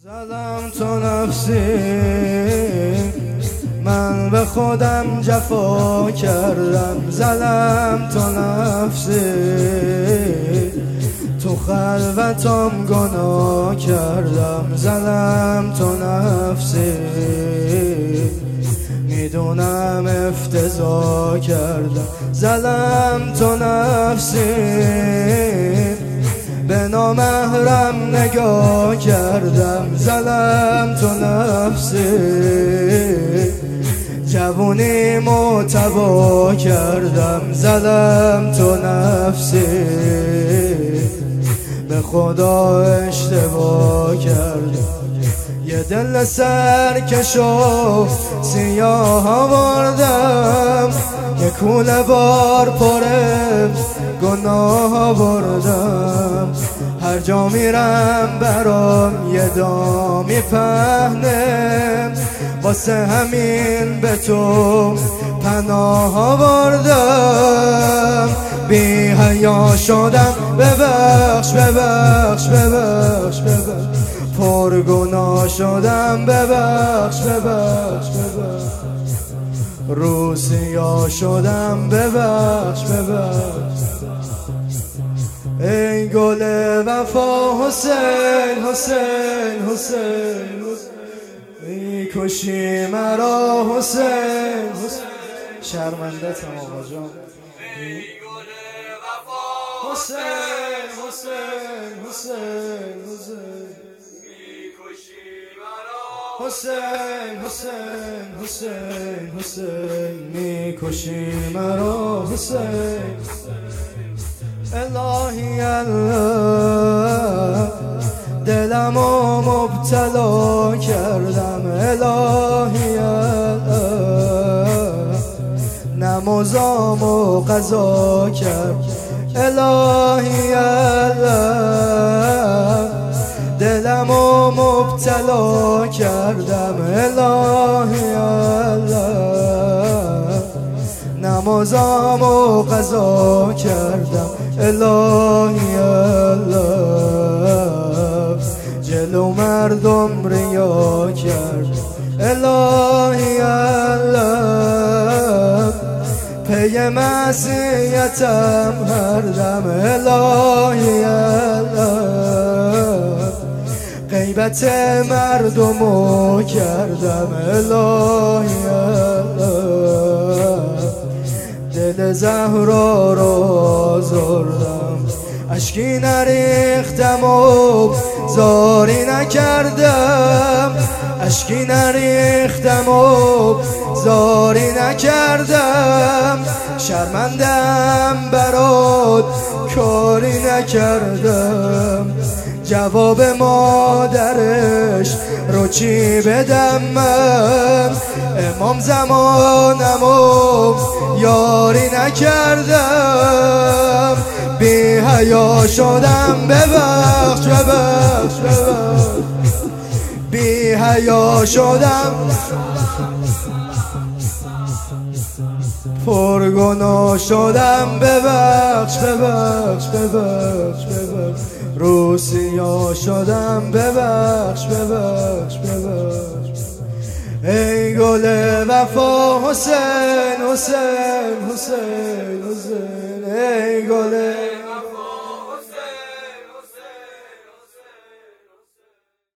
زدم تو نفسی، من به خودم جفا کردم. زدم تو نفسی، تو خلوتم گناه کردم. زدم تو نفسی، میدونم افتضاح کردم. زدم تو نفسی، به نامحرم نگاه کردم. زدم تو نفسی، جوونیمو تباه کردم. زدم تو نفسی، به خدا اشتباه کردم. یه دل سرکش و سیاه آوردم، یه کوله بار پره گناه آوردم. هر جا میرم برام یه دامی پهنه، واسه همین به تو پناه آوردم. بی حیا شدم، ببخش ببخش ببخش ببخش. پرگناه شدم، ببخش ببخش ببخش. روسیا شدم، ببخش ببخش. ای گل وفا حسین حسین حسین، میکشی مرا حسین حسین. شرمنده‌ام آقا جان. ای گل وفا حسین حسین حسین حسین، میکشی مرا حسین حسین حسین حسین، میکشی مرا حسین. الهی الله، دلمو مبتلا کردم. الهی الله، نمازامو قضا کرد. الهی الله، دلمو مبتلا کردم. الهی الله، نمازامو قضا کردم. الهی الله، جلو مردم ریا کرد. الهی الله، پی معصیتم هر دم. الهی الله، غیبت مردمو کردم. الهی الله، دل زهرا رو آزردم. اشکی نریختم و زاری نکردم. اشکی نریختم و زاری نکردم. شرمندم برات کاری نکردم. جواب مادرش رو چی بدم من؟ امام زمانمو یاری نکردم. بی حیا شدم، ببخش ببخش ببخش. بی حیا شدم، پرگناه شدم. ببخش ببخش ببخش ببخش. روسیا شدم، ببخش ببخش ببخش. ای گل وفا حسین حسین حسین حسین، ای گل